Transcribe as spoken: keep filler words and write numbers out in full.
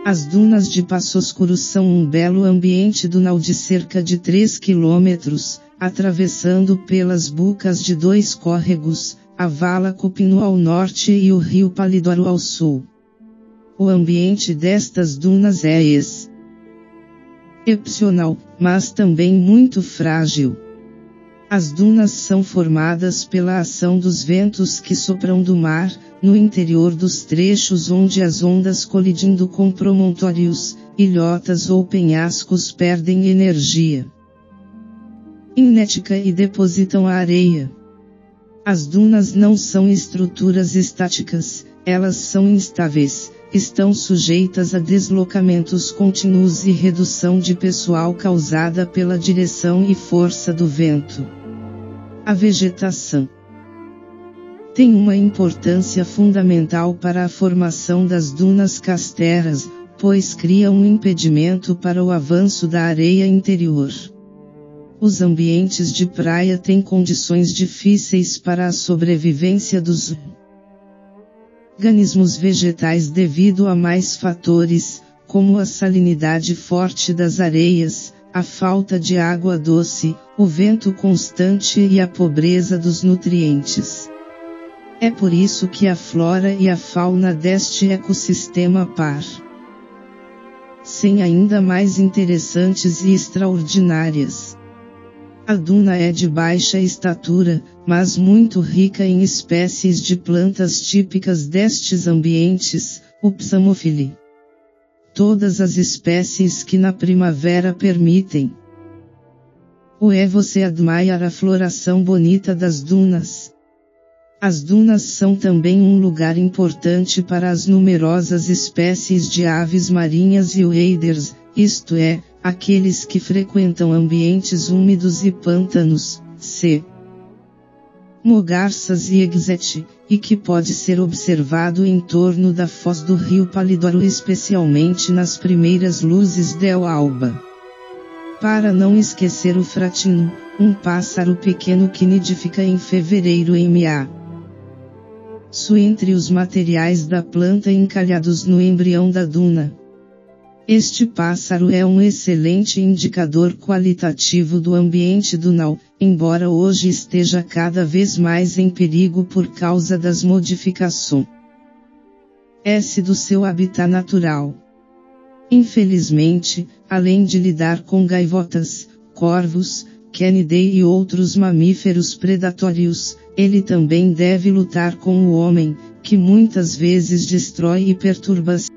As dunas de Passoscuro são um belo ambiente dunal de cerca de três quilômetros, atravessando pelas bucas de dois córregos, a Vala Cupino ao norte e o rio Palidoro ao sul. O ambiente destas dunas é excepcional, mas também muito frágil. As dunas são formadas pela ação dos ventos que sopram do mar, no interior dos trechos onde as ondas colidindo com promontórios, ilhotas ou penhascos perdem energia cinética e depositam a areia. As dunas não são estruturas estáticas, elas são instáveis, estão sujeitas a deslocamentos contínuos e redução de pessoal causada pela direção e força do vento. A vegetação tem uma importância fundamental para a formação das dunas costeras, pois cria um impedimento para o avanço da areia interior. Os ambientes de praia têm condições difíceis para a sobrevivência dos organismos vegetais devido a mais fatores, como a salinidade forte das areias, a falta de água doce, o vento constante e a pobreza dos nutrientes. É por isso que a flora e a fauna deste ecossistema par são ainda mais interessantes e extraordinárias. A duna é de baixa estatura, mas muito rica em espécies de plantas típicas destes ambientes, o Psamophile. Todas as espécies que na primavera permitem o é você admirar a floração bonita das dunas. As dunas são também um lugar importante para as numerosas espécies de aves marinhas e waders, isto é, aqueles que frequentam ambientes úmidos e pântanos, c. Mogarças e exete, e que pode ser observado em torno da foz do rio Palidoro especialmente nas primeiras luzes del alba. Para não esquecer o fratino, um pássaro pequeno que nidifica em fevereiro em Mia. Su entre os materiais da planta encalhados no embrião da duna. Este pássaro é um excelente indicador qualitativo do ambiente dunal, embora hoje esteja cada vez mais em perigo por causa das modificações do seu habitat natural. Infelizmente, além de lidar com gaivotas, corvos, canidae e outros mamíferos predatórios, ele também deve lutar com o homem, que muitas vezes destrói e perturba